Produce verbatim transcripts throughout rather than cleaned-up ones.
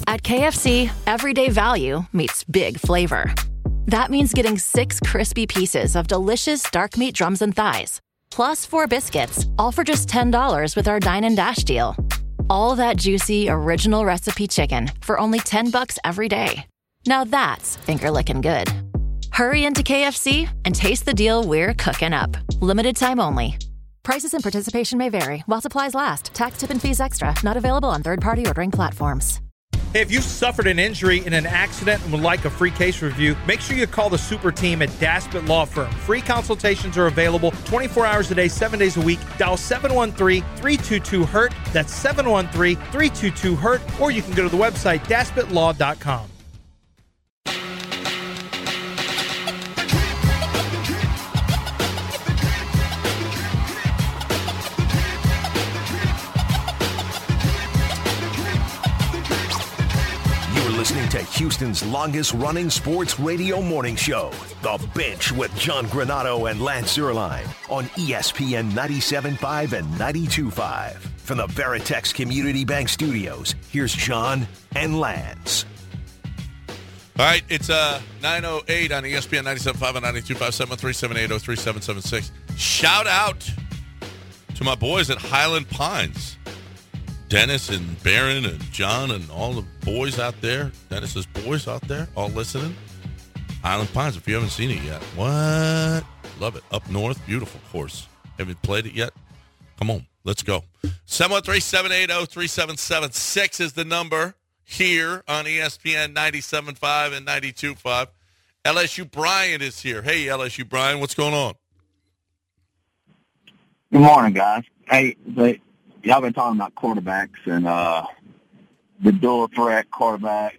At K F C, everyday value meets big flavor. That means getting six crispy pieces of delicious dark meat drums and thighs, plus four biscuits, all for just ten dollars with our Dine and Dash deal. All that juicy, original recipe chicken for only ten bucks every day. Now that's finger-licking good. Hurry into K F C and taste the deal we're cooking up. Limited time only. Prices and participation may vary while supplies last. Tax, tip, and fees extra. Not available on third-party ordering platforms. Hey, if you suffered an injury in an accident and would like a free case review, make sure you call the super team at Daspit Law Firm. Free consultations are available twenty-four hours a day, seven days a week. Dial seven one three, three two two, hurt. That's seven one three, three two two, hurt. Or you can go to the website daspit law dot com. Listening to Houston's longest-running sports radio morning show, The Bench with John Granato and Lance Zierlein on E S P N ninety-seven point five and ninety-two point five. From the Veritex Community Bank Studios, here's John and Lance. All right, it's uh, nine oh eight on E S P N ninety-seven point five and ninety-two point five, seven three seven, eight oh three, seven seven six. Shout out to my boys at Highland Pines. Dennis and Barron and John and all the boys out there, Dennis's boys out there, all listening. Highland Pines, if you haven't seen it yet. What? Love it. Up north, beautiful course. Haven't played it yet? Come on, let's go. seven one three, seven eight zero, three seven seven six is the number here on E S P N ninety-seven point five and ninety-two point five. L S U Brian is here. Hey, L S U Brian, what's going on? Good morning, guys. Hey, the y'all been talking about quarterbacks and uh, the dual threat quarterbacks,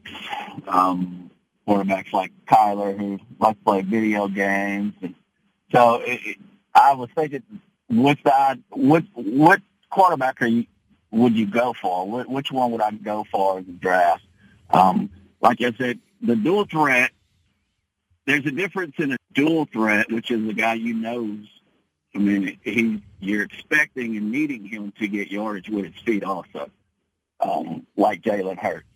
um, quarterbacks like Kyler who like to play video games. And so it, it, I was thinking, which side, what what quarterback are you, would you go for? Wh- which one would I go for in the draft? Um, like I said, the dual threat. There's a difference in a dual threat, which is a guy you knows. I mean, he, you're expecting and needing him to get yardage with his feet also, um, like Jalen Hurts.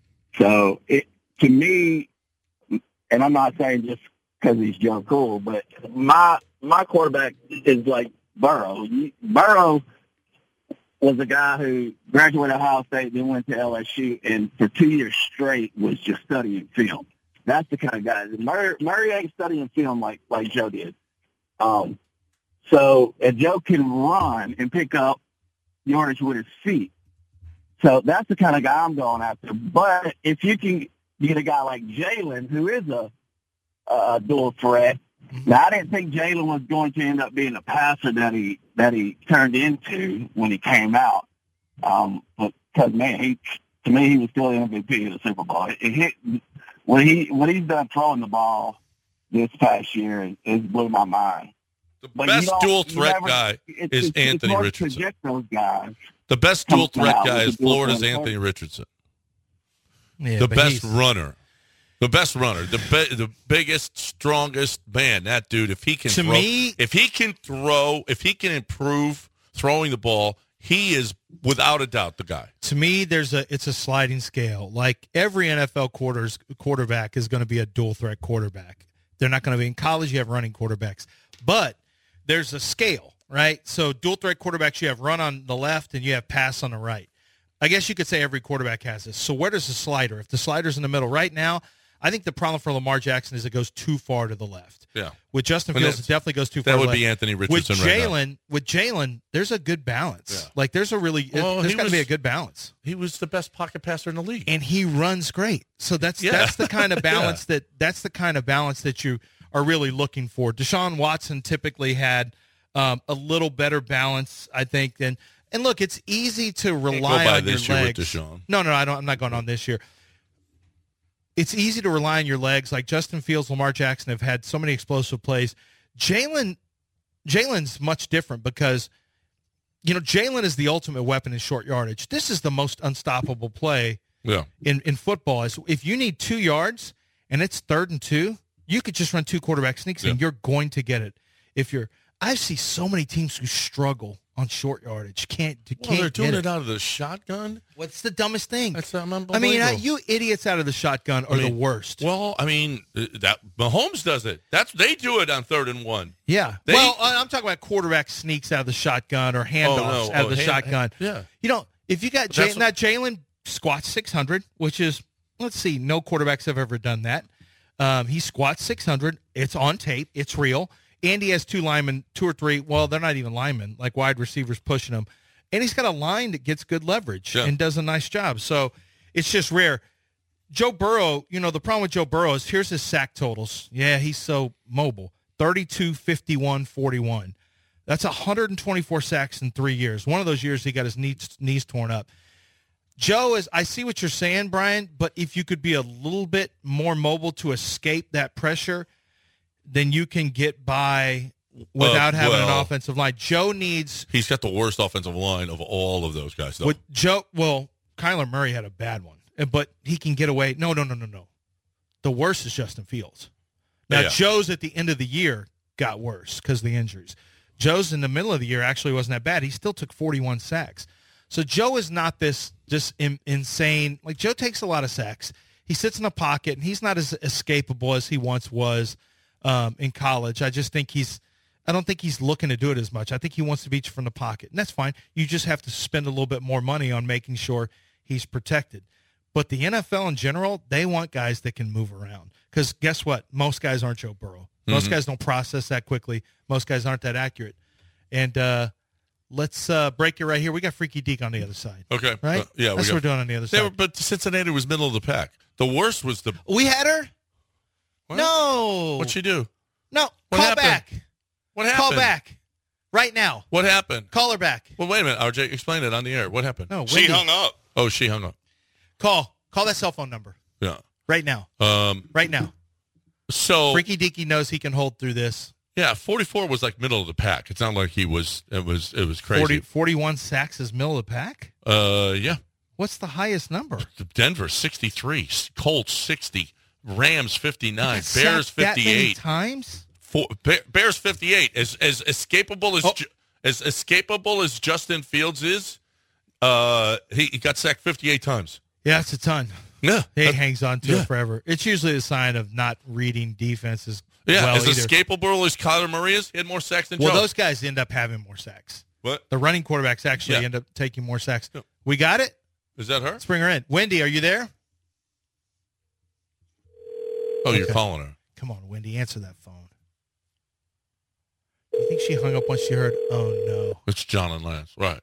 So, it, to me, and I'm not saying just because he's Joe Cool, but my my quarterback is like Burrow. Burrow was a guy who graduated Ohio State, then went to L S U, and for two years straight was just studying film. That's the kind of guy. Murray, Murray ain't studying film like, like Joe did. Um, So, if Joe can run and pick up yardage with his feet. So, that's the kind of guy I'm going after. But if you can get a guy like Jalen, who is a, a dual threat, now, I didn't think Jalen was going to end up being a passer that he that he turned into when he came out. Um, because, man, he to me, he was still the M V P of the Super Bowl. It, it hit, when, he, when he's done throwing the ball this past year, it, it blew my mind. The But best dual threat never, guy it's, is it's, Anthony it's Richardson. To those guys. The best dual threat out guy with is the dual Florida's threat. Anthony Richardson. Yeah, the but best he's- runner. The best runner. The be- the biggest, strongest man. That dude, if he can To throw, me- if he can throw, if he can improve throwing the ball, he is without a doubt the guy. To me, there's a it's a sliding scale. Like every N F L quarters quarterback is going to be a dual threat quarterback. They're not going to be in college. You have running quarterbacks, but there's a scale, right? So dual threat quarterbacks, you have run on the left and you have pass on the right. I guess you could say every quarterback has this. So where does the slider? If the slider's in the middle right now, I think the problem for Lamar Jackson is it goes too far to the left. Yeah. With Justin But Fields, it that's- definitely goes too far That to would the left. be Anthony Richardson With right now. Jalen, with Jalen, there's a good balance. Yeah. Like there's a really, Well, there's he got to was- be a good balance. He was the best pocket passer in the league. And he runs great. So that's Yeah. that's the kind of balance that that's the kind of balance that you are really looking for. Deshaun Watson typically had um, a little better balance, I think, than and look, it's easy to rely go by on this your year with legs. Deshaun. No, no, I don't. I'm not going on this year. It's easy to rely on your legs. Like Justin Fields, Lamar Jackson have had so many explosive plays. Jalen, Jalen's much different because, you know, Jalen is the ultimate weapon in short yardage. This is the most unstoppable play Yeah. in, in football. Is if you need two yards and it's third and two, you could just run two quarterback sneaks and Yeah. you're going to get it. If you're, I see so many teams who struggle on short yardage. Can't, Well, can't they're doing get it. out of the shotgun? What's the dumbest thing? That's unbelievable. I mean, uh, you idiots out of the shotgun are I mean, the worst. Well, I mean, uh, that Mahomes does it. That's They do it on third and one. Yeah. They- well, I'm talking about quarterback sneaks out of the shotgun or handoffs Oh, no. out Oh, of the hand- shotgun. yeah. You know, if you got That's Jalen, now Jalen squats six hundred, which is, let's see, no quarterbacks have ever done that. Um, he squats six hundred. It's on tape. It's real. And he has two linemen, two or three. Well, they're not even linemen, like wide receivers pushing him. And he's got a line that gets good leverage Yeah. and does a nice job. So it's just rare. Joe Burrow, you know, the problem with Joe Burrow is here's his sack totals. Yeah, he's so mobile. thirty-two, fifty-one, forty-one. That's one hundred twenty-four sacks in three years. One of those years he got his knees, knees torn up. Joe, is I see what you're saying, Brian, but if you could be a little bit more mobile to escape that pressure, then you can get by without Uh, having well, an offensive line. Joe needs He's got the worst offensive line of all of those guys, though. with Joe. Well, Kyler Murray had a bad one, but he can get away. No, no, no, no, no. The worst is Justin Fields. Now, Yeah. Joe's at the end of the year got worse because of the injuries. Joe's in the middle of the year actually wasn't that bad. He still took forty-one sacks. So Joe is not this just in, insane. Like, Joe takes a lot of sacks. He sits in a pocket, and he's not as escapable as he once was um, in college. I just think he's – I don't think he's looking to do it as much. I think he wants to beat you from the pocket, and that's fine. You just have to spend a little bit more money on making sure he's protected. But the N F L in general, they want guys that can move around because guess what? Most guys aren't Joe Burrow. Most Mm-hmm. guys don't process that quickly. Most guys aren't that accurate. And uh, let's uh, break it right here. We got Freaky Deke on the other side. Okay. Right? Uh, yeah, we That's got- what we're doing on the other They side. were, but Cincinnati was middle of the pack. The worst was the we had her? What? No. What'd she do? No. What Call happened? back. What happened? Call back. Right now. What happened? Call her back. Well, wait a minute, R J. Explain it on the air. What happened? No, She Wendy. hung up. Oh, she hung up. Call. Call that cell phone number. Yeah. Right now. Um. Right now. So Freaky Deaky knows he can hold through this. yeah, forty-four was like middle of the pack. It's not like he was. It was. It was crazy. forty, forty-one sacks is middle of the pack? Uh. Yeah. What's the highest number? Denver sixty-three. Colts sixty. Rams fifty-nine. Got Bears sacked that many fifty-eight. times? Four, Bear, Bears fifty-eight. As as escapable as Oh. Ju- as escapable as Justin Fields is, uh, he, he got sacked fifty-eight times. Yeah, it's a ton. Yeah. He That- hangs on to yeah. it forever. It's usually a sign of not reading defenses yeah. well as either. escapable as Kyler Murray is, he had more sacks than Well, Joe. those guys end up having more sacks. What? The running quarterbacks actually Yeah. end up taking more sacks. Yeah. We got it? Is that her? Let's bring her in. Wendy, are you there? Oh, you're Okay. calling her. Come on, Wendy, answer that phone. You think she hung up once she heard, oh, no. It's John and Lance. Right.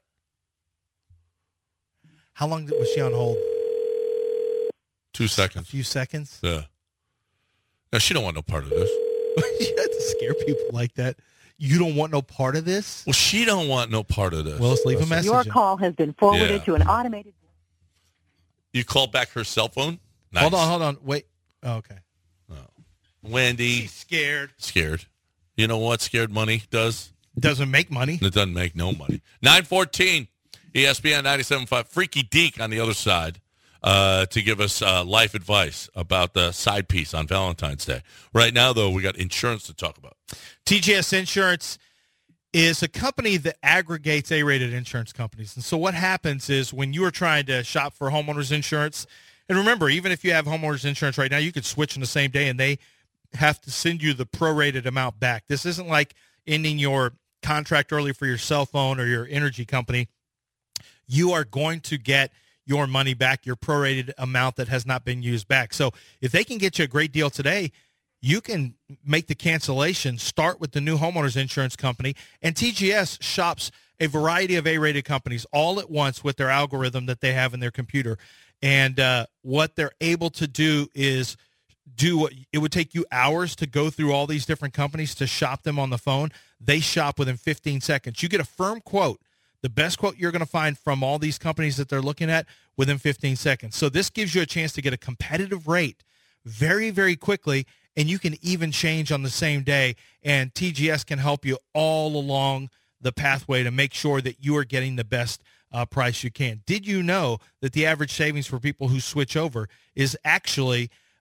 How long did- was she on hold? Two A seconds. few seconds? Yeah. Now, she don't want no part of this. You have to scare people like that. You don't want no part of this? Well, she don't want no part of this. Well, let's leave a message. Your in. call has been forwarded Yeah. to an automated. You called back her cell phone? Nice. Hold on, hold on. Wait. Oh, okay. Wendy. She's scared. Scared. You know what scared money does? Doesn't make money. It doesn't make no money. nine fourteen, E S P N ninety-seven point five. Freaky Deke on the other side uh, to give us uh, life advice about the side piece on Valentine's Day. Right now, though, we got insurance to talk about. T G S Insurance is a company that aggregates A-rated insurance companies. And so what happens is when you are trying to shop for homeowners insurance, and remember, even if you have homeowners insurance right now, you could switch in the same day and they have to send you the prorated amount back. This isn't like ending your contract early for your cell phone or your energy company. You are going to get your money back, your prorated amount that has not been used back. So if they can get you a great deal today, you can make the cancellation, start with the new homeowners insurance company, and T G S shops a variety of A-rated companies all at once with their algorithm that they have in their computer. And uh, what they're able to do is do what it would take you hours to go through all these different companies to shop them on the phone. They shop within fifteen seconds. You get a firm quote, the best quote you're going to find from all these companies that they're looking at within fifteen seconds. So this gives you a chance to get a competitive rate very, very quickly, and you can even change on the same day. And T G S can help you all along the pathway to make sure that you are getting the best uh, price you can. Did you know that the average savings for people who switch over is actually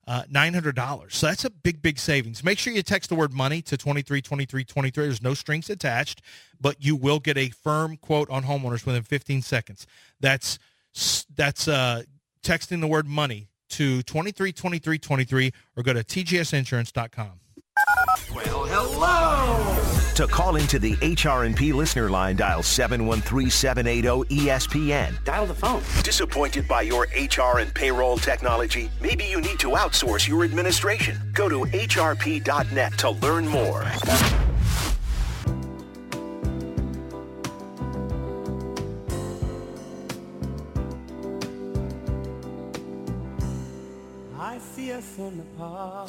uh, nine hundred dollars. So that's a big, big savings. Make sure you text the word money to twenty-three twenty-three twenty-three. There's no strings attached, but you will get a firm quote on homeowners within fifteen seconds. That's that's uh, texting the word money to twenty-three twenty-three twenty-three or go to T G S insurance dot com. Well, hello. To call into the H R and P listener line, dial seven one three, seven eight zero, E S P N. Dial the phone. Disappointed by your H R and payroll technology? Maybe you need to outsource your administration. Go to H R P dot net to learn more. I fear from the past.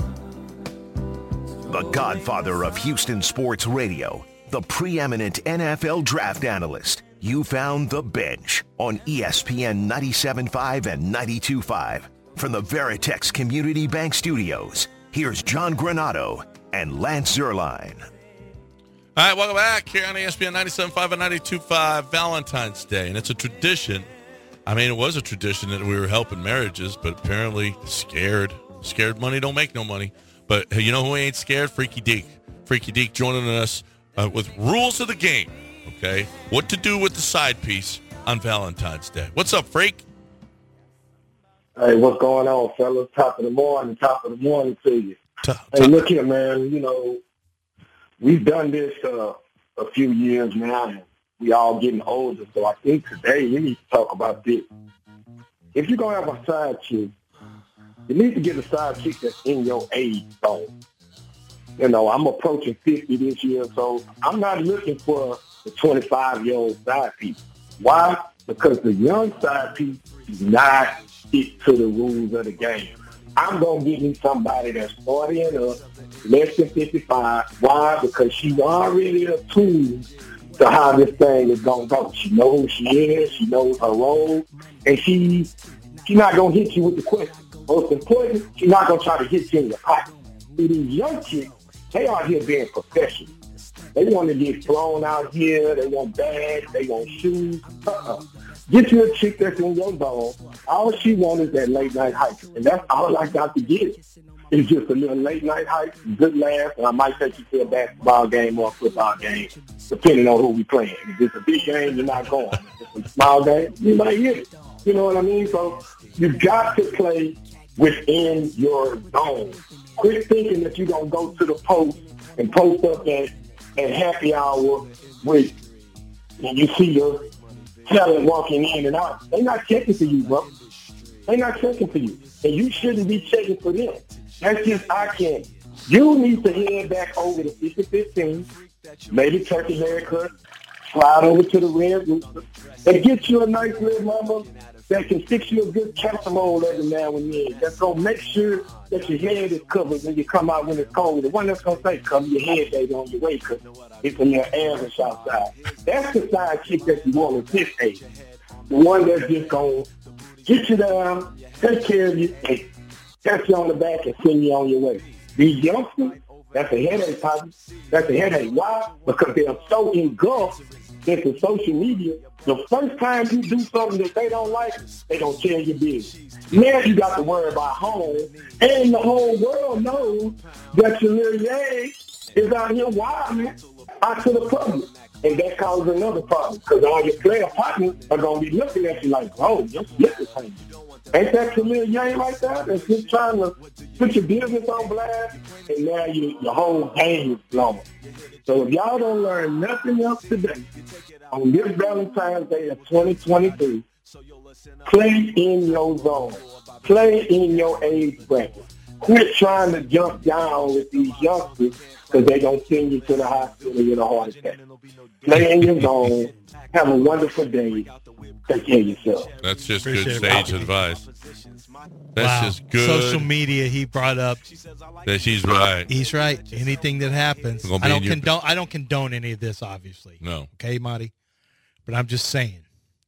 The godfather of Houston sports radio, the preeminent N F L draft analyst. You found The Bench on E S P N ninety-seven point five and ninety-two point five. From the Veritex Community Bank Studios, here's John Granato and Lance Zierlein. All right, welcome back here on E S P N ninety-seven point five and ninety-two point five, Valentine's Day. And it's a tradition. I mean, it was a tradition that we were helping marriages, but apparently scared. Scared money don't make no money. But you know who ain't scared? Freaky Deke. Freaky Deke joining us uh, with rules of the game, okay? What to do with the side piece on Valentine's Day. What's up, Freak? Hey, what's going on, fellas? Top of the morning, top of the morning to you. Top, hey, top. look here, man. You know, we've done this uh, a few years now, and we all getting older, so I think today we need to talk about this. If you're going to have a side chick, you need to get a side chick that's in your age zone. You know, I'm approaching fifty this year, so I'm not looking for a twenty-five-year-old side piece. Why? Because the young side piece does not stick to the rules of the game. I'm going to get me somebody that's forty and up, less than fifty-five. Why? Because she's already attuned to how this thing is going to go. She knows who she is. She knows her role. And she, she's not going to hit you with the question. Most important, she's not going to try to hit you in your pocket. See, these young chicks, they out here being professional. They want to get thrown out here. They want bags. They want shoes. Uh-uh. Get you a chick that's in your zone. All she wants is that late night hike. And that's all I got to get. It's just a little late night hike, good laugh, and I might take you to a basketball game or a football game, depending on who we playing. If it's a big game, you're not going. If it's a small game, you might hit it. You know what I mean? So you've got to play within your zone. Quit thinking that you're going to go to the post and post up at, at happy hour with, and you see your talent walking in and out. They're not checking for you, bro. They're not checking for you. And you shouldn't be checking for them. That's just I can't. You need to head back over to fifty fifteen, maybe turkey haircut, slide over to the Red Rooster, and get you a nice little mama that can fix you a good casserole every now and then. That's going to make sure that your head is covered when you come out when it's cold. The one that's going to say, cover your head, baby, on your way, because it's in your average outside. That's the side chick that you want at this age. The one that's just going to get you down, take care of you, and catch you on the back and send you on your way. These youngsters, that's a headache, partner. That's a headache. Why? Because they're so engulfed into social media. The first time you do something that they don't like, they don't tell you business. Now you got to worry about home, and the whole world knows that your little yay is out here wilding out to the public. And that causes another problem, because all your player partners are going to be looking at you like, oh, you're flipping things. Ain't that your little yang like that? That's just trying to put your business on blast, and now you, your whole game is blown. So if y'all don't learn nothing else today, on this Valentine's Day of twenty twenty-three, play in your zone. Play in your age bracket. Quit trying to jump down with these youngsters because they're going to send you to the hospital with a heart attack. Play in your zone. Have a wonderful day. Take care of yourself. That's just Appreciate good it. sage advice. That's Wow. just good. Social media, he brought up. That she's right. He's right. Anything that happens, It's gonna be I don't in your- condone. I don't condone any of this, obviously. No. Okay, Marty. But I'm just saying.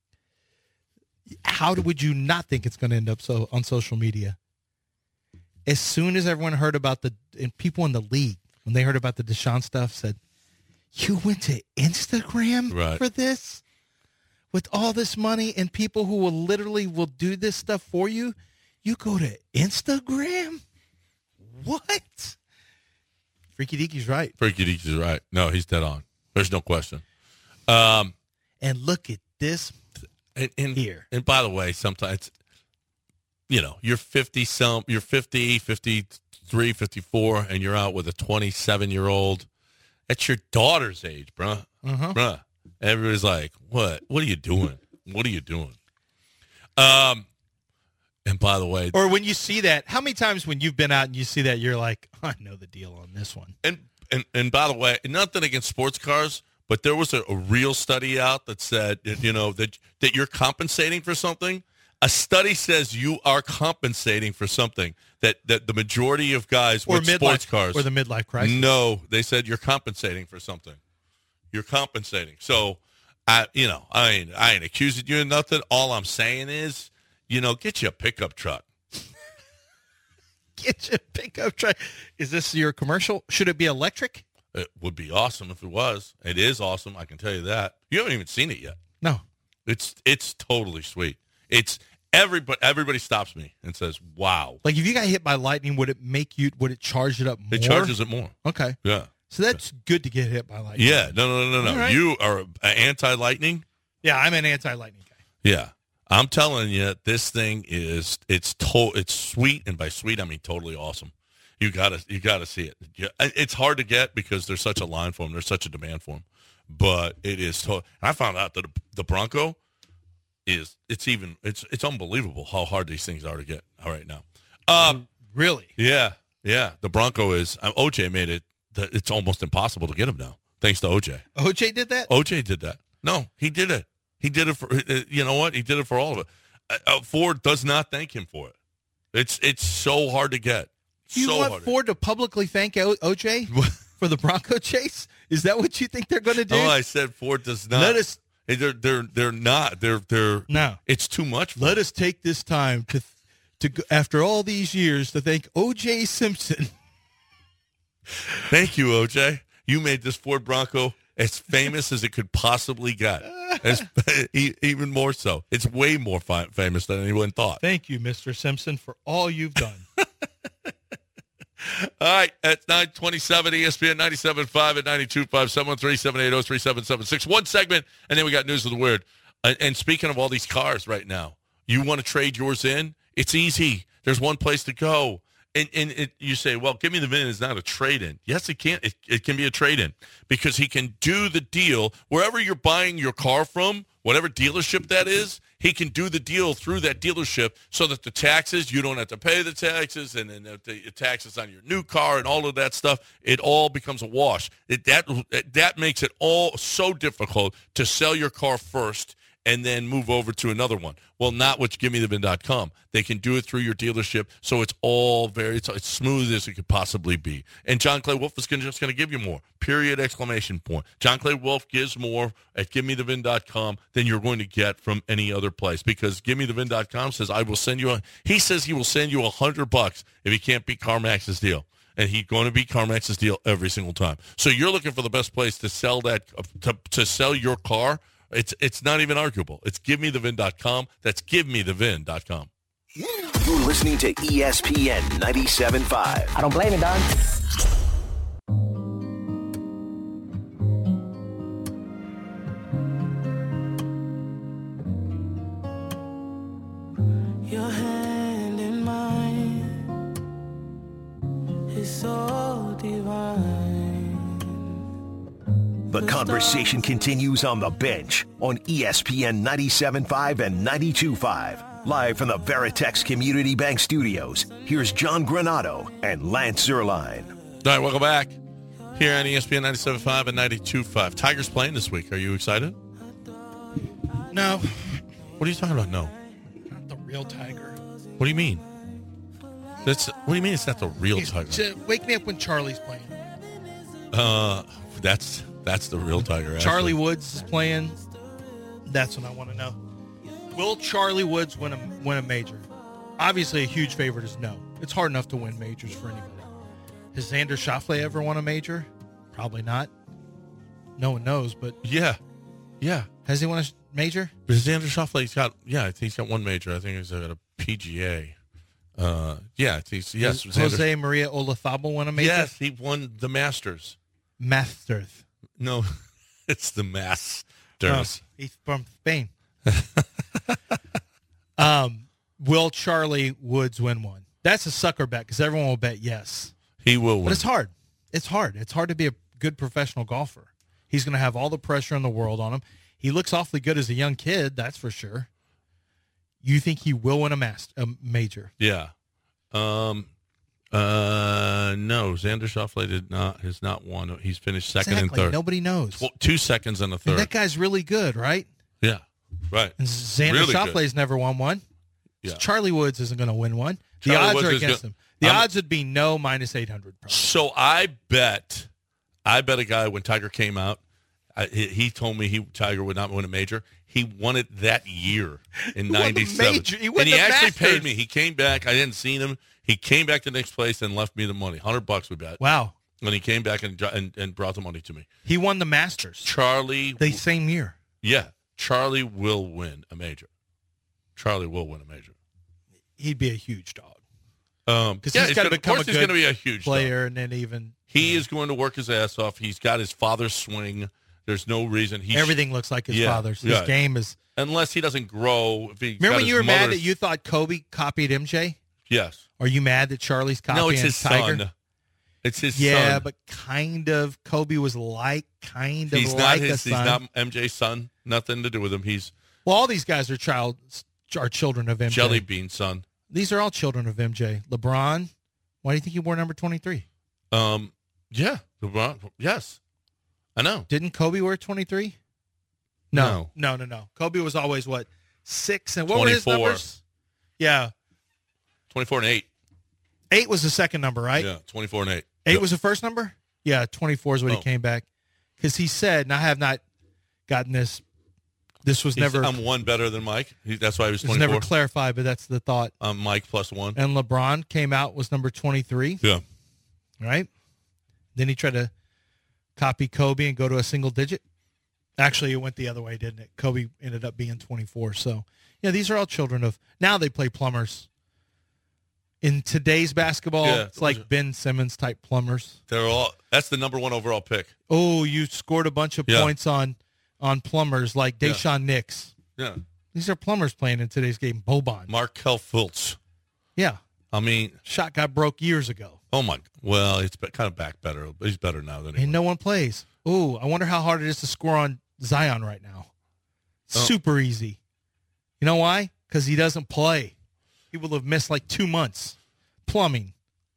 How would you not think it's going to end up so on social media? As soon as everyone heard about the and people in the league, when they heard about the Deshaun stuff, said, "You went to Instagram Right. for this, with all this money and people who will literally will do this stuff for you. You go to Instagram." What? Freaky Deaky's right. Freaky Deaky's right. No, he's dead on. There's no question. Um, and look at this and, and, here. And by the way, sometimes, you know, you're fifty some, you're fifty, fifty-three, fifty-four, and you're out with a twenty-seven-year-old. That's your daughter's age, bruh. Uh-huh. Bruh. Everybody's like, what? What are you doing? What are you doing? Um, and by the way, or when you see that, how many times when you've been out and you see that, you're like, I know the deal on this one. And and and by the way, nothing against sports cars, but there was a, a real study out that said, you know, that that you're compensating for something. A study says you are compensating for something that, that the majority of guys or with midlife, sports cars or the midlife crisis. No, they said you're compensating for something. You're compensating. So, I, you know, I ain't, I ain't accusing you of nothing. All I'm saying is, you know, get you a pickup truck. Get you a pickup truck. Is this your commercial? Should it be electric? It would be awesome if it was. It is awesome. I can tell you that. You haven't even seen it yet. No. It's it's totally sweet. It's everybody. Everybody stops me and says, "Wow!" Like if you got hit by lightning, would it make you? Would it charge it up more? It charges it more. Okay. Yeah. So that's good to get hit by lightning. Yeah. No. No. No. No. No. Right. You are an anti-lightning. Yeah, I'm an anti-lightning guy. Yeah. I'm telling you, this thing is it's to, it's sweet, and by sweet I mean totally awesome. You gotta you gotta see it. Yeah, it's hard to get because there's such a line for them. There's such a demand for them, but it is. To, I found out that the Bronco is it's even it's it's unbelievable how hard these things are to get right now. Um, really? Yeah, yeah. The Bronco is. Um, O J made it. It's almost impossible to get them now, thanks to O J. O J did that? O J did that. No, he did it. He did it for. You know what? He did it for all of it. Uh, Ford does not thank him for it. It's it's so hard to get. You so want hard Ford to publicly thank o- OJ for the Bronco chase? Is that what you think they're going to do? No, I said Ford does not. Let us. They're they're they're not. They're they're. No, it's too much. For Let them. us take this time to to go, after all these years to thank O J Simpson. Thank you, O J. You made this Ford Bronco as famous as it could possibly get. As, even more so. It's way more fi- famous than anyone thought. Thank you, Mister Simpson, for all you've done. All right, at nine twenty-seven, E S P N ninety-seven point five at ninety-two point five, seven one three, seven eight zero, three seven seven six. One segment, and then we got News of the Weird. Uh, and speaking of all these cars right now, you want to trade yours in? It's easy. There's one place to go. And, and it, you say, well, Give Me the V I N is not a trade-in. Yes, it can. It, it can be a trade-in because he can do the deal wherever you're buying your car from, whatever dealership that is, he can do the deal through that dealership so that the taxes, you don't have to pay the taxes, and then the taxes on your new car and all of that stuff, it all becomes a wash. It, that, that makes it all so difficult to sell your car first and then move over to another one. Well, not with Give Me The V I N dot com. They can do it through your dealership, so it's all very it's, it's smooth as it could possibly be. And John Clay Wolf is gonna, just going to give you more, period, exclamation point. John Clay Wolf gives more at Give Me The V I N dot com than you're going to get from any other place because Give Me The V I N dot com says, I will send you a, he says he will send you a hundred bucks if he can't beat CarMax's deal. And he's going to beat CarMax's deal every single time. So you're looking for the best place to sell that, to, to sell your car. It's it's not even arguable. It's Give Me The V I N dot com. That's Give Me The V I N dot com. You're listening to E S P N ninety-seven point five. I don't blame you, Don. Your hand in mine is so divine. The conversation continues on The Bench on E S P N ninety-seven point five and ninety-two point five. Live from the Veritex Community Bank Studios, here's John Granato and Lance Zierlein. All right, welcome back here on E S P N ninety-seven point five and ninety-two point five. Tigers playing this week. Are you excited? No. What are you talking about? No. Not the real Tiger. What do you mean? That's what do you mean it's not the real He's- Tiger? to Wake me up when Charlie's playing. Uh, that's that's the real Tiger. Actually. Charlie Woods is playing. That's what I want to know. Will Charlie Woods win a win a major? Obviously, a huge favorite is no. It's hard enough to win majors for anybody. Has Xander Schauffele ever won a major? Probably not. No one knows, but Yeah, yeah. has he won a major? Xander Schauffele's got yeah. I think he's got one major. I think he's got a P G A. Uh, yeah, he's, yes. Does Jose Maria Olazabal won a major? Yes, he won the Masters. Masters. No, it's the Masters. Oh, he's from Spain. um, will Charlie Woods win one? That's a sucker bet because everyone will bet yes. He will win. But it's hard. It's hard. It's hard to be a good professional golfer. He's going to have all the pressure in the world on him. He looks awfully good as a young kid, that's for sure. You think he will win a, master, a major? Yeah. Um. Uh. No, Xander Schauffele did not. Has not won. He's finished second Exactly. and third. Nobody knows. Well, two seconds and a third. And that guy's really good, right? Yeah. Right. And Xander really Schauffele's never won one. Yeah. Charlie Woods isn't going to win one. The Charlie odds Woods are is against go- him. The I'm- odds would be no minus eight hundred. Probably. So I bet, I bet a guy when Tiger came out, I, he, he told me he Tiger would not win a major. He won it that year in won the ninety-seven. major. He won and he the actually Masters. paid me. He came back. I didn't see him. He came back the next place and left me the money. one hundred bucks we bet. Wow. And he came back and, and and brought the money to me. He won the Masters Charlie. the same year. Yeah. Charlie will win a major. Charlie will win a major. He'd be a huge dog. Um, Because yeah, he's got to gonna, become of a course he's good going to be a huge player dog. and then even. He you know, is going to work his ass off. He's got his father's swing. There's no reason he everything looks like his Yeah, father's. His yeah. game is. unless he doesn't grow. If he Remember when you were mad that you thought Kobe copied M J? Yes. Are you mad that Charlie's copying No, it's his Tiger? son. It's his yeah, son. but kind of. Kobe was like, kind of he's like not his. a He's son. not M J's son. Nothing to do with him. He's Well, all these guys are child are children of M J. Jelly Bean's son. These are all children of M J. LeBron, why do you think he wore number twenty-three? Um. Yeah. LeBron. Yes. I know. Didn't Kobe wear twenty-three? No. No. No, no, no. Kobe was always what? Six and what were his twenty-four. numbers? Yeah. Twenty-four and eight. Eight was the second number, right? Yeah. Twenty-four and eight. Eight Yep. was the first number? Yeah, twenty-four is when Oh. he came back. Because he said, and I have not gotten this, this was He's- never, I'm one better than Mike. He, that's why he was it was twenty-four. never clarified, but that's the thought. I'm Mike plus one. And LeBron came out, was number twenty-three, Yeah. right? Then he tried to copy Kobe and go to a single digit. Actually, it went the other way, didn't it? Kobe ended up being twenty-four. So, yeah, these are all children of, now they play plumbers. In today's basketball, Yeah. it's like Ben Simmons type plumbers. They're all. That's the number one overall pick. Oh, you scored a bunch of Yeah. points on on plumbers like Yeah. Deshaun Nix. Yeah. These are plumbers playing in today's game. Boban. Markel Fultz. Yeah. I mean, Shot got broke years ago. oh my. Well, it's be- kind of back better. He's better now than he And was. no one plays. Oh, I wonder how hard it is to score on Zion right now. Oh. Super easy. You know why? Because he doesn't play. He will have missed like two months. Plumbing.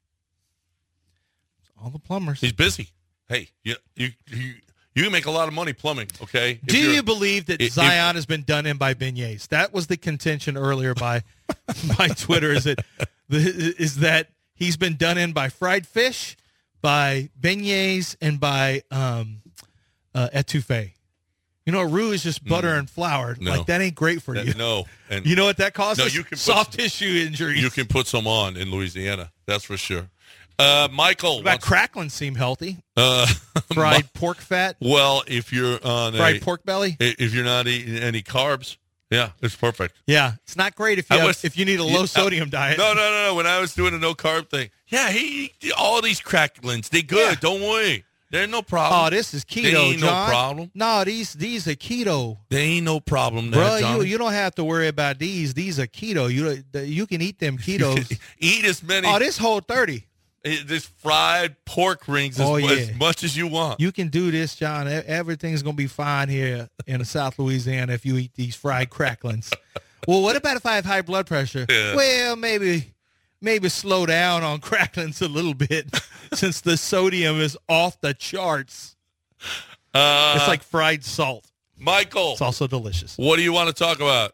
All the plumbers. He's busy. Hey, you you you, you can make a lot of money plumbing. Okay. If Do you're- you believe that if- Zion has been done in by beignets? That was the contention earlier by by Twitter. Is it is that he's been done in by fried fish, by beignets, and by um, uh, etouffee? You know, roux is just butter and flour. No. Like that ain't great for That- you. no, and You know what that causes? No, you can put- soft tissue injuries. you can put some on in Louisiana. That's for sure. Uh, Michael, What about wants- cracklings seem healthy. uh, Fried pork fat, well, if you're on fried a, pork belly. if you're not eating any carbs, yeah, it's perfect. Yeah, it's not great if you I have, was- if you need a Yeah, low sodium diet. No, no, no, no. When I was doing a no carb thing, yeah, he all these cracklings, they good. Yeah. Don't worry, there ain't no problem. Oh, this is keto, They ain't no John. problem. No, these these are keto, There ain't no problem there, bro. You Johnny. you don't have to worry about these. These are keto. You you can eat them ketos. Eat as many. Oh, this whole thirty. eh, this fried pork rings as, Oh, yeah. as much as you want. You can do this, John. E- Everything's gonna be fine here in South Louisiana if you eat these fried cracklings. Well, what about if I have high blood pressure? Yeah. Well, maybe maybe slow down on cracklings a little bit since the sodium is off the charts. Uh, It's like fried salt. Michael, It's also delicious. what do you want to talk about?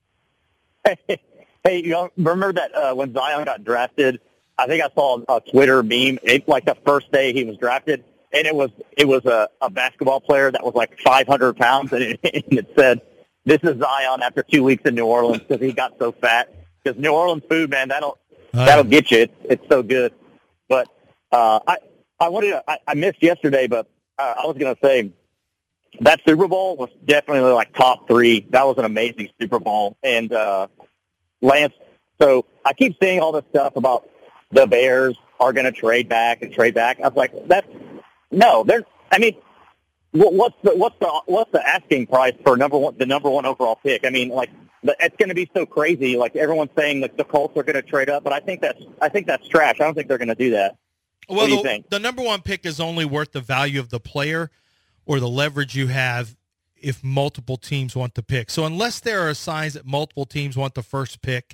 Hey, you know, remember that uh, when Zion got drafted? I think I saw a Twitter meme. It, like the first day he was drafted, and it was it was a, a basketball player that was like five hundred pounds, and it, and it said, "This is Zion after two weeks in New Orleans because he got so fat." Because New Orleans food, man, that'll Uh, that'll get you. It's, it's so good. But uh, I I wanted to, I, I missed yesterday, but uh, I was going to say that Super Bowl was definitely like top three. That was an amazing Super Bowl, and uh, Lance. So I keep seeing all this stuff about the Bears are going to trade back and trade back. I was like, that's no. They're. I mean, what's the what's the what's the asking price for number one the number one overall pick? I mean, like it's going to be so crazy. Like everyone's saying, like the Colts are going to trade up, but I think that's I think that's trash. I don't think they're going to do that. Well, what do you the, think? the number one pick is only worth the value of the player or the leverage you have if multiple teams want the pick. So unless there are signs that multiple teams want the first pick,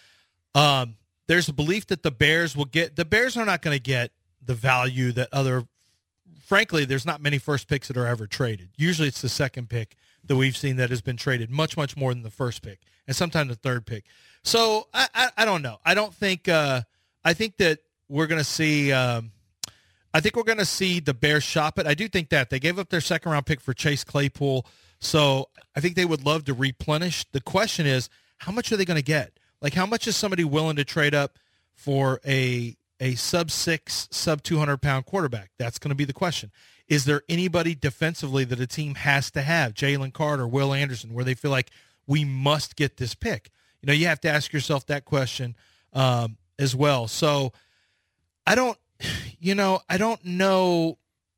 um, there's a belief that the Bears will get – the Bears are not going to get the value that other – frankly, there's not many first picks that are ever traded. Usually it's the second pick that we've seen that has been traded much, much more than the first pick, and sometimes the third pick. So I, I, I don't know. I don't think uh, – I think that we're going to see um, – I think we're going to see the Bears shop it. I do think that. They gave up their second-round pick for Chase Claypool, so I think they would love to replenish. The question is, how much are they going to get? Like, how much is somebody willing to trade up for a a sub-six, sub-two hundred pound quarterback? That's going to be the question. Is there anybody defensively that a team has to have, Jalen Carter, Will Anderson, where they feel like we must get this pick? You know, you have to ask yourself that question um, as well. So I don't, you know, I don't know.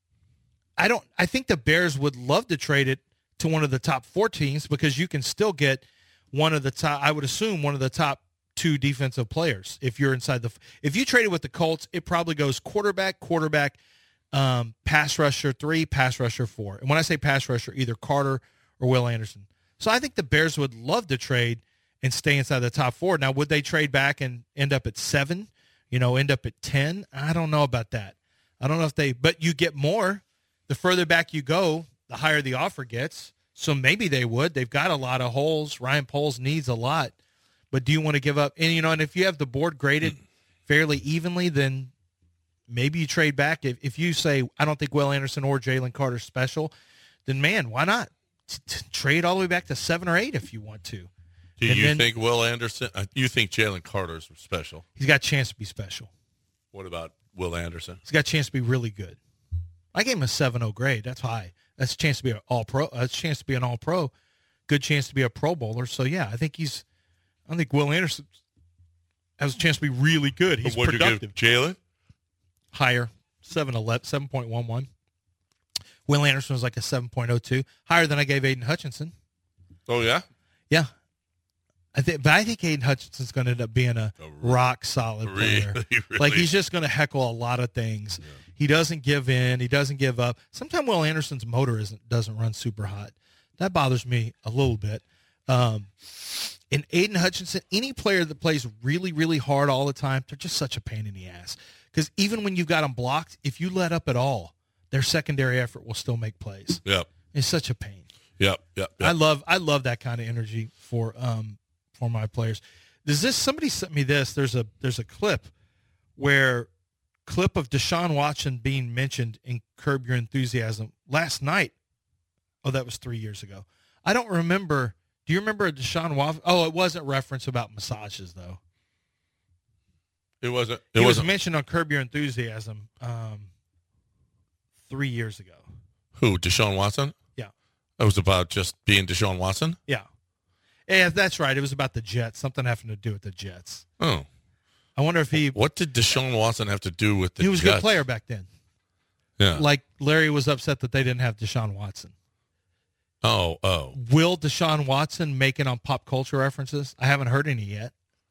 I don't. I think the Bears would love to trade it to one of the top four teams because you can still get one of the top. I would assume one of the top two defensive players if you're inside the. If you trade it with the Colts, it probably goes quarterback, quarterback, um, pass rusher three, pass rusher four. And when I say pass rusher, either Carter or Will Anderson. So I think the Bears would love to trade and stay inside the top four. Now, would they trade back and end up at seven? You know, end up at ten? I don't know about that. I don't know if they, but you get more. The further back you go, the higher the offer gets. So maybe they would. They've got a lot of holes. Ryan Poles needs a lot. But do you want to give up? And, you know, and if you have the board graded fairly evenly, then maybe you trade back. If, if you say, I don't think Will Anderson or Jalen Carter special, then, man, why not? T- t- trade all the way back to seven or eight if you want to. Do and you then, think Will Anderson uh, – you think Jalen Carter's special? He's got a chance to be special. What about Will Anderson? He's got a chance to be really good. I gave him a seven oh grade. That's high. That's a chance to be an all-pro. That's a chance to be an all-pro. Good chance to be a Pro Bowler. So, yeah, I think he's – I think Will Anderson has a chance to be really good. He's What'd productive. You give Jalen? Higher, seven eleven, seven point one one. Will Anderson was like a seven point oh two. Higher than I gave Aiden Hutchinson. Oh, yeah? Yeah. I think, but I think Aiden Hutchinson's going to end up being a oh, really? rock-solid player. Really, really? Like, he's just going to heckle a lot of things. Yeah. He doesn't give in. He doesn't give up. Sometimes Will Anderson's motor isn't doesn't run super hot. That bothers me a little bit. Um, and Aiden Hutchinson, any player that plays really, really hard all the time, they're just such a pain in the ass. Because even when you've got them blocked, if you let up at all, their secondary effort will still make plays. Yep. It's such a pain. Yep, yep, yep. I love I love that kind of energy for um for my players. Does this somebody sent me this? There's a there's a clip where clip of Deshaun Watson being mentioned in Curb Your Enthusiasm last night. Oh, that was three years ago. I don't remember. Do you remember Deshaun Watson? Oh, it wasn't reference about massages though. It wasn't. It he wasn't. was mentioned on Curb Your Enthusiasm um, three years ago. Who? Deshaun Watson? Yeah. That was about just being Deshaun Watson? Yeah. Yeah, that's right. It was about the Jets. Something having to do with the Jets. Oh. I wonder if he... What did Deshaun Watson have to do with the Jets? He was Jets? a good player back then. Yeah. Like Larry was upset that they didn't have Deshaun Watson. Oh, oh. Will Deshaun Watson make it on pop culture references? I haven't heard any yet.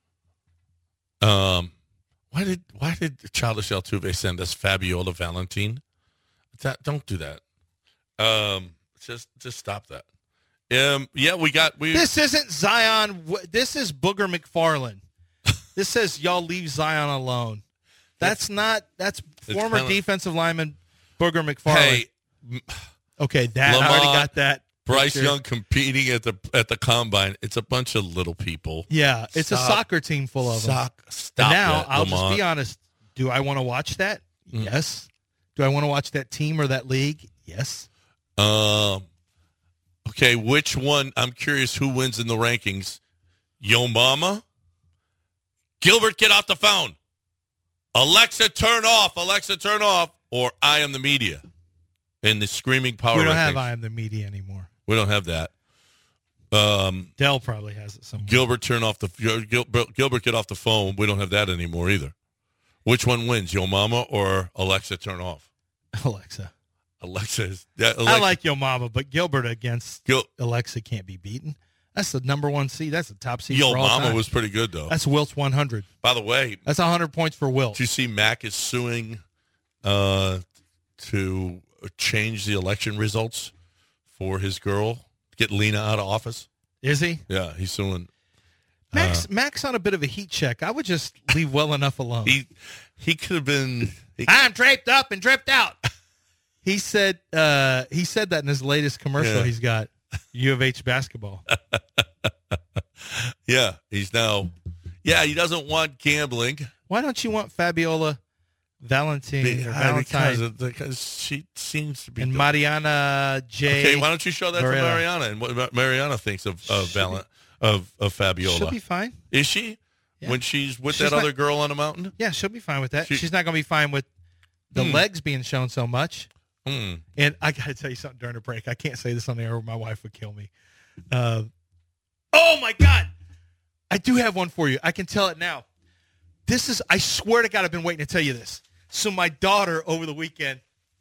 Um, why did why did Childish Altuve send us Fabiola Valentin? That don't do that. Um, just just stop that. Um, yeah, we got we. This isn't Zion. This is Booger McFarland. This says y'all leave Zion alone. That's not. That's former kinda, defensive lineman Booger McFarland. Hey, okay, that Lamont, I already got that. Bryce Young competing at the at the combine. It's a bunch of little people. Yeah, it's stop, a soccer team full of them. Soc, stop and now that, I'll Lamont. just be honest. Do I want to watch that? Mm. Yes. Do I want to watch that team or that league? Yes. Um. Okay, which one? I'm curious who wins in the rankings. Yo Mama? Gilbert, get off the phone. Alexa, turn off. Alexa, turn off. Or I Am the Media. In the screaming power We don't rankings. have I Am the Media anymore. We don't have that. Um, Dell probably has it somewhere. Gilbert turn off the Gil, Gilbert get off the phone. We don't have that anymore either. Which one wins, Yo Mama or Alexa turn off? Alexa. Alexa is. That, I Alexa, like Yo Mama, but Gilbert against Gil, Alexa can't be beaten. That's the number one seed. That's the top seed Yo for all Mama time. was pretty good, though. That's Wilt's one hundred. By the way. That's one hundred points for Wilt. Did you see Mac is suing uh, to change the election results for his girl, get Lena out of office? Is he? Yeah, he's suing. Max, uh, Max on a bit of a heat check. I would just leave well enough alone. He he could have been. He, I'm draped up and dripped out. He said uh, he said that in his latest commercial Yeah. he's got, U of H basketball. yeah, he's now. Yeah, he doesn't want gambling. Why don't you want Fabiola Valentin Be- or uh, Valentine because, of, because she seems to be. and the- Mariana J? Okay, why don't you show that Varela. to Mariana and what Mariana thinks of of She'll Valent, of of Fabiola? She'll be fine. Is she Yeah. when she's with She's that not- other girl on the mountain? Yeah, she'll be fine with that. She- She's not going to be fine with the Hmm. legs being shown so much. Hmm. And I got to tell you something during the break. I can't say this on the air or my wife would kill me. Uh, oh, my God. I do have one for you. I can tell it now. This is, I swear to God, I've been waiting to tell you this. So my daughter over the weekend,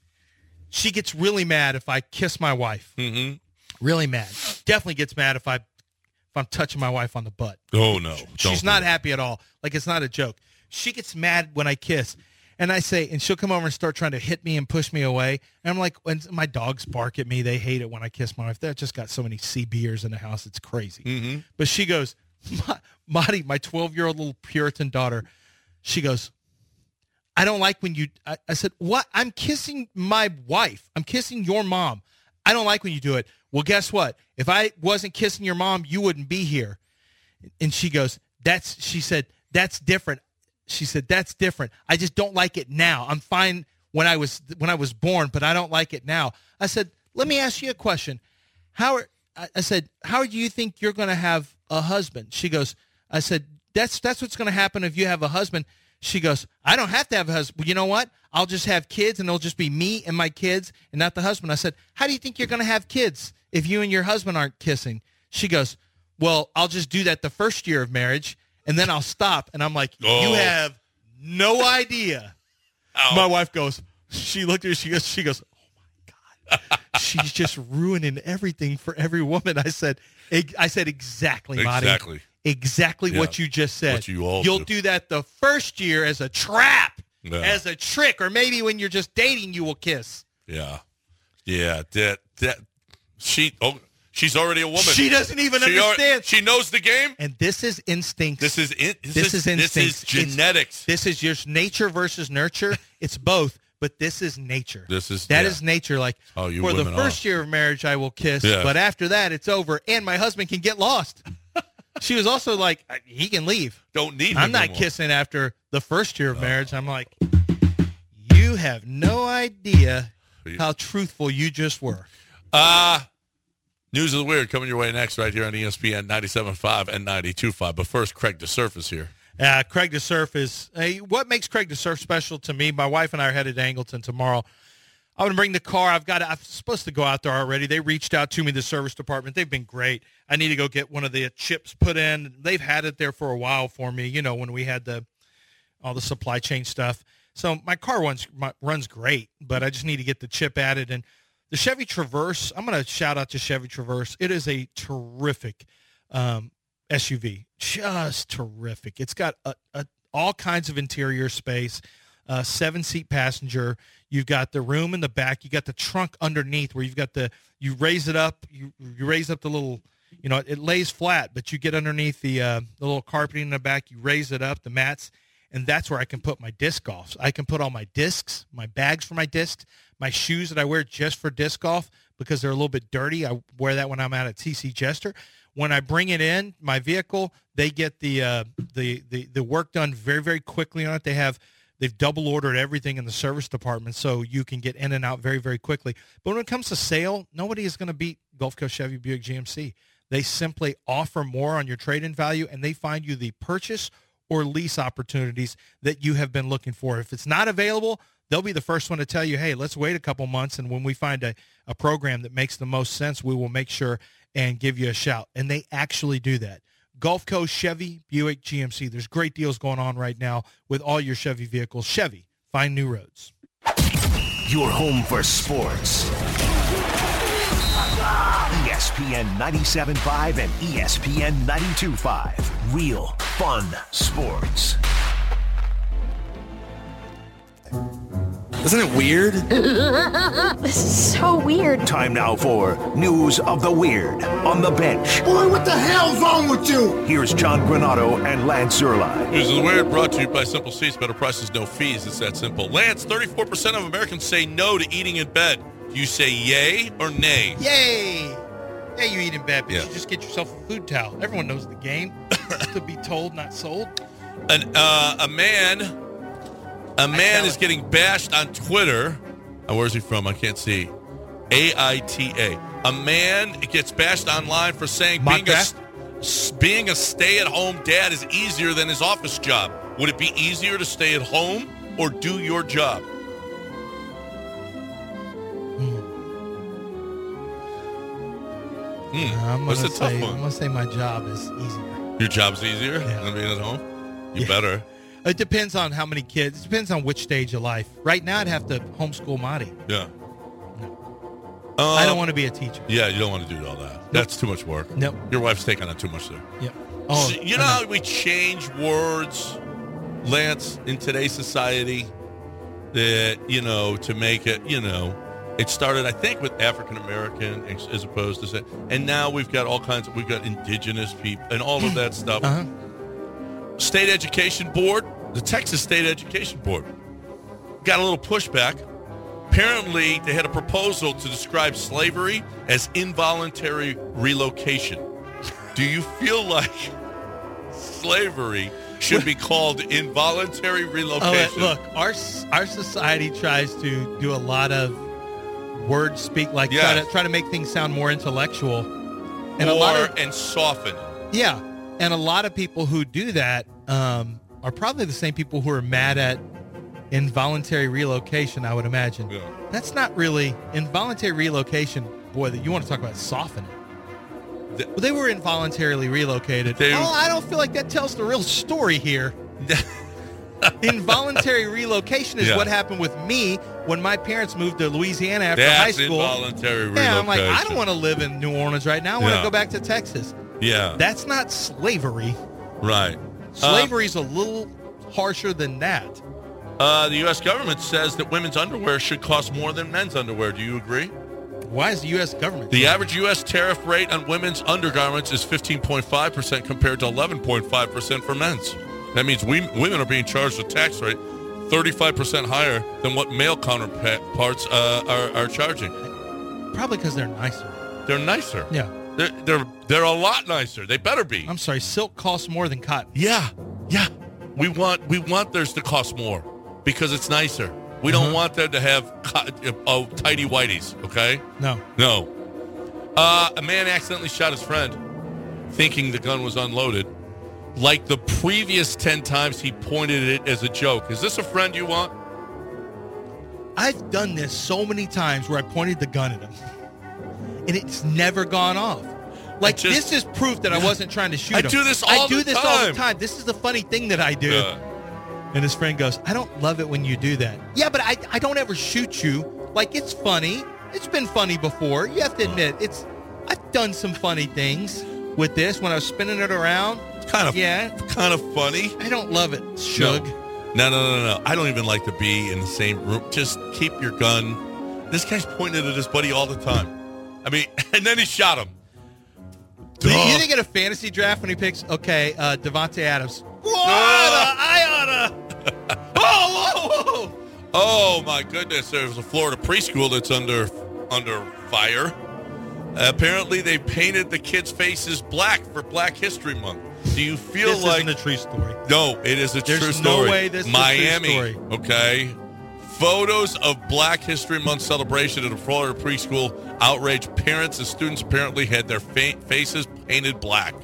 she gets really mad if I kiss my wife. Mm-hmm. Really mad. Definitely gets mad if I if I'm touching my wife on the butt. Oh no, She's Don't not do happy at all. Like, it's not a joke. She gets mad when I kiss. And I say, and she'll come over and start trying to hit me and push me away. And I'm like, when my dogs bark at me, they hate it when I kiss my wife. They've just got so many C Bers in the house. It's crazy. Mm-hmm. But she goes, Marty, my twelve-year-old little Puritan daughter, she goes, I don't like when you, I, I said, what? I'm kissing my wife. I'm kissing your mom. I don't like when you do it. Well, guess what? If I wasn't kissing your mom, you wouldn't be here. And she goes, that's, she said, that's different. She said, that's different. I just don't like it now. I'm fine when I was, when I was born, but I don't like it now. I said, let me ask you a question. How are, I I said, how do you think you're going to have a husband? She goes, I said, that's, that's what's going to happen if you have a husband. She goes, I don't have to have a husband. Well, you know what? I'll just have kids, and it'll just be me and my kids and not the husband. I said, how do you think you're going to have kids if you and your husband aren't kissing? She goes, well, I'll just do that the first year of marriage, and then I'll stop. And I'm like, Oh. you have no idea. Ow. My wife goes, she looked at her, she goes, she goes, oh, my God. She's just ruining everything for every woman. I said, I said, exactly, Marty. Exactly. Exactly Yeah. what you just said. What you all You'll do. do that the first year as a trap, Yeah. as a trick, or maybe when you're just dating, you will kiss. Yeah, yeah. That that she. Oh, she's already a woman. She doesn't even She al- understand. she knows the game. And this is instincts. This is in, this, This is, is this instincts. is genetics. This is just nature versus nurture. It's both, but this is nature. This is- that yeah. is nature. Like Oh, you for the women first are. year of marriage, I will kiss, Yeah. but after that, it's over, and my husband can get lost. She was also like, he can leave. Don't need. I'm him not anymore. kissing after the first year of marriage. I'm like, you have no idea how truthful you just were. Uh, News of the Weird coming your way next right here on E S P N ninety-seven point five and ninety-two point five. But first, Craig DeSurf is here. Uh, Craig DeSurf is hey, what makes Craig DeSurf special to me. My wife and I are headed to Angleton tomorrow. I'm going to bring the car. I've got. I'm supposed to go out there already. They reached out to me, the service department. They've been great. I need to go get one of the chips put in. They've had it there for a while for me. You know, when we had the all the supply chain stuff. So my car runs my, runs great, but I just need to get the chip added. And the Chevy Traverse. I'm going to shout out to Chevy Traverse. It is a terrific um, S U V. Just terrific. It's got a, a, all kinds of interior space. Uh, seven-seat passenger. You've got the room in the back. You got the trunk underneath where you've got the, you raise it up, you, you raise up the little, you know, it, it lays flat, but you get underneath the, uh, the little carpeting in the back, you raise it up, the mats, and that's where I can put my disc golfs. I can put all my discs, my bags for my discs, my shoes that I wear just for disc golf because they're a little bit dirty. I wear that when I'm out at T C Jester. When I bring it in, my vehicle, they get the, uh, the, the, the work done very, very quickly on it. They have, They've double ordered everything in the service department so you can get in and out very, very quickly. But when it comes to sale, nobody is going to beat Gulf Coast Chevy Buick G M C. They simply offer more on your trade-in value, and they find you the purchase or lease opportunities that you have been looking for. If it's not available, they'll be the first one to tell you, hey, let's wait a couple months, and when we find a, a program that makes the most sense, we will make sure and give you a shout. And they actually do that. Gulf Coast Chevy, Buick, G M C. There's great deals going on right now with all your Chevy vehicles. Chevy, find new roads. Your home for sports. E S P N ninety-seven point five and E S P N ninety-two point five. Real fun sports. Isn't it weird? This is so weird. Time now for News of the Weird on the Bench. Boy, what the hell's wrong with you? Here's John Granado and Lance Zierlein. News of the Weird brought to you by Simple Seats. Better prices, no fees. It's that simple. Lance, thirty-four percent of Americans say no to eating in bed. Do you say yay or nay? Yay! Yeah, you eat in bed, but Yeah. you just get yourself a food towel. Everyone knows the game. To be told, not sold. An, uh, a man... A man is getting bashed on Twitter. Oh, where's he from? I can't see. A I T A. A man gets bashed online for saying being a, s- being a stay-at-home dad is easier than his office job. Would it be easier to stay at home or do your job? Hmm. I'm That's gonna a tough say, one. I'm gonna say my job is easier. Your job's easier Yeah. than being at home? You Yeah. better. It depends on how many kids. It depends on which stage of life. Right now, I'd have to homeschool Marty. Yeah. I Um, don't want to be a teacher. Yeah, you don't want to do all that. That's too much work. Nope. Your wife's taking on too much there. Yep. Oh, So, you know how we change words, Lance, in today's society? That, you know, to make it, you know, it started, I think, with African American as, as opposed to, say, and now we've got all kinds of, we've got indigenous people and all of that stuff. Uh-huh. State Education Board, the Texas State Education Board, got a little pushback. Apparently, they had a proposal to describe slavery as involuntary relocation. Do you feel like slavery should be called involuntary Oh, relocation? look, our our society tries to do a lot of word speak, like Yes. try to try to make things sound more intellectual, and or, a lot of and soften. yeah, and a lot of people who do that um, are probably the same people who are mad at involuntary relocation. I would imagine Yeah. that's not really involuntary relocation. Boy, that you want to talk about softening. The- Well, they were involuntarily relocated. They- oh, I don't feel like that tells the real story here. Involuntary relocation is Yeah. what happened with me when my parents moved to Louisiana after high That's school. involuntary relocation. Yeah, I'm like, I don't want to live in New Orleans right now. I want to Yeah. go back to Texas. Yeah, That's not slavery. right. Slavery's a little harsher than that. Uh, the U S government says that women's underwear should cost more than men's underwear. Do you agree? Why is the U S government? The average U S tariff rate on women's undergarments is fifteen point five percent compared to eleven point five percent for men's. That means we, women are being charged a tax rate thirty-five percent higher than what male counterparts uh, are, are charging. Probably because they're nicer. They're nicer. Yeah. They're, they're, they're a lot nicer. They better be. I'm sorry, silk costs more than cotton. Yeah, yeah. We want we want theirs to cost more because it's nicer. We don't Uh-huh. want them to have co- oh, tidy whities, okay? No. No. Uh, a man accidentally shot his friend thinking the gun was unloaded. Like the previous ten times he pointed it as a joke. Is this a friend you want? I've done this so many times where I pointed the gun at him, and it's never gone off. Like, just- this is proof that I wasn't trying to shoot I him. do this I all do the this all the time. time. This is the funny thing that I do. Yeah. And his friend goes, I don't love it when you do that. Yeah, but I, I don't ever shoot you. Like, it's funny. It's been funny before. You have to admit, it's I've done some funny things with this when I was spinning it around. It's kind of Yeah. kind of funny. I don't love it, Shug. No, no, no, no, no. I don't even like to be in the same room. Just keep your gun. This guy's pointing at his buddy all the time. I mean, and then he shot him. Do you, Duh. you think in a fantasy draft when he picks, okay, uh, Devontae Adams. Whoa, Ah. I oughta. Whoa, whoa, whoa. Oh my goodness! There's a Florida preschool that's under under fire. Apparently, they painted the kids' faces black for Black History Month. Do you feel This like isn't a true story. No, it is a There's true no story. way this is a true Miami, story. okay? Photos of Black History Month celebration at a Florida preschool outraged parents and students. Apparently, had their fa- faces painted black.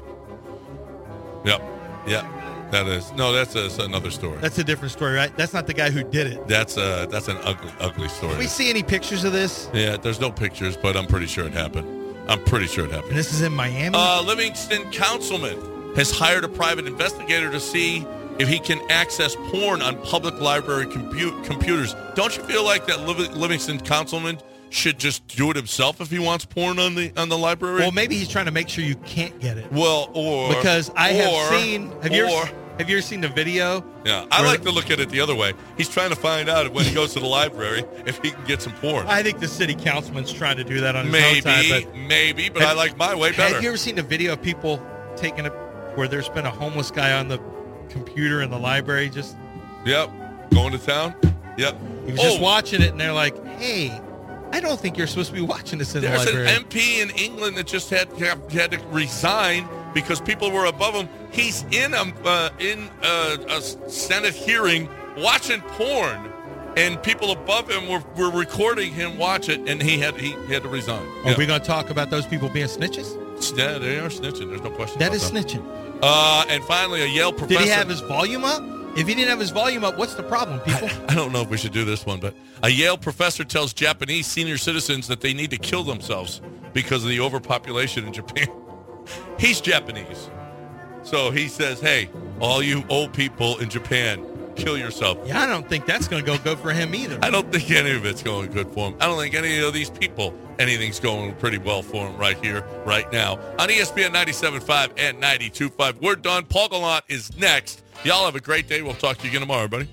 Yep, yep. That is no. That's, a, that's another story. That's a different story, right? That's not the guy who did it. That's a that's an ugly ugly story. Can we see any pictures of this? Yeah, there's no pictures, but I'm pretty sure it happened. I'm pretty sure it happened. And this is in Miami? Uh, Livingston councilman has hired a private investigator to see if he can access porn on public library compu- computers. Don't you feel like that Liv- Livingston councilman should just do it himself if he wants porn on the on the library? Well, maybe he's trying to make sure you can't get it. Well, or because I or, have seen. Have you or, ever, have you ever seen the video? Yeah, I like to look at it the other way. He's trying to find out when he goes to the library if he can get some porn. I think the city councilman's trying to do that on his maybe, own time. But maybe, but have, I like my way better. Have you ever seen the video of people taking a where there's been a homeless guy on the computer in the library just? Yep, going to town. Yep, he was oh. just watching it, and they're like, "Hey, I don't think you're supposed to be watching this in There's the library." There's an M P in England that just had had to resign because people were above him. He's in a uh, in a, a Senate hearing watching porn, and people above him were, were recording him watch it, and he had he had to resign. Are yeah. we going to talk about those people being snitches? Yeah, they are snitching. There's no question. That about is that. snitching. Uh, and finally, a Yale professor. Did he have his volume up? If he didn't have his volume up, what's the problem, people? I, I don't know if we should do this one, but a Yale professor tells Japanese senior citizens that they need to kill themselves because of the overpopulation in Japan. He's Japanese. So he says, hey, all you old people in Japan, kill yourself. Yeah, I don't think that's going to go good for him either. I don't think any of it's going good for him. I don't think any of these people, anything's going pretty well for him right here, right now. On E S P N ninety-seven point five and ninety-two point five. We're done. Paul Gallant is next. Y'all have a great day. We'll talk to you again tomorrow, buddy.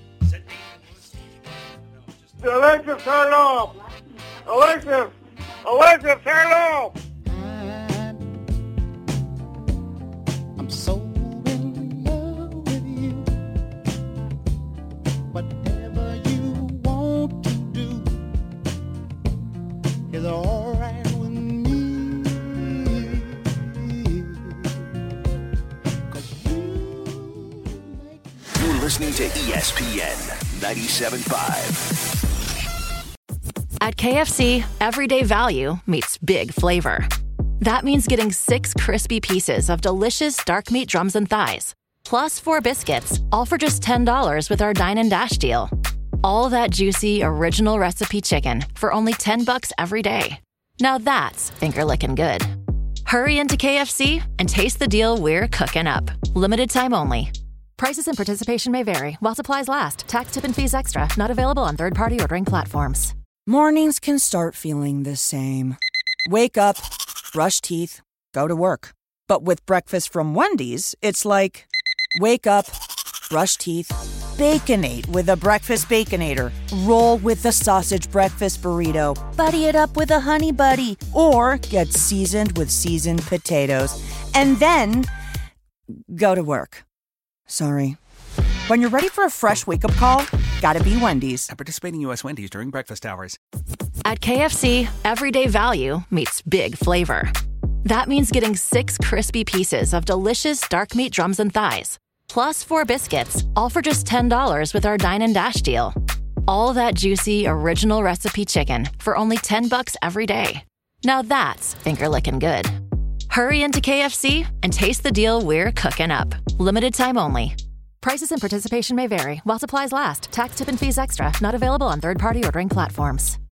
Alexa, turn off. Alexa, Alexa, turn off. I'm so in love with you. Whatever you want to do is all right with me. 'Cause you make You're listening to E S P N ninety-seven point five. At K F C, everyday value meets big flavor. That means getting six crispy pieces of delicious dark meat drums and thighs, plus four biscuits, all for just ten dollars with our Dine and Dash deal. All that juicy, original recipe chicken for only ten bucks every day. Now that's finger-licking good. Hurry into K F C and taste the deal we're cooking up. Limited time only. Prices and participation may vary while supplies last. Tax, tip, and fees extra. Not available on third-party ordering platforms. Mornings can start feeling the same. Wake up, brush teeth, go to work. But with breakfast from Wendy's, it's like, wake up, brush teeth, Baconate with a breakfast Baconator. Roll with the sausage breakfast burrito. Buddy it up with a honey buddy. Or get seasoned with seasoned potatoes. And then go to work. Sorry. When you're ready for a fresh wake-up call, gotta be Wendy's. At participating U S Wendy's during breakfast hours. At K F C, everyday value meets big flavor. That means getting six crispy pieces of delicious dark meat drums and thighs, plus four biscuits, all for just ten dollars with our Dine and Dash deal. All that juicy, original recipe chicken for only ten bucks every day. Now that's finger-licking good. Hurry into K F C and taste the deal we're cooking up. Limited time only. Prices and participation may vary while supplies last. Tax, tip, and fees extra. Not available on third-party ordering platforms.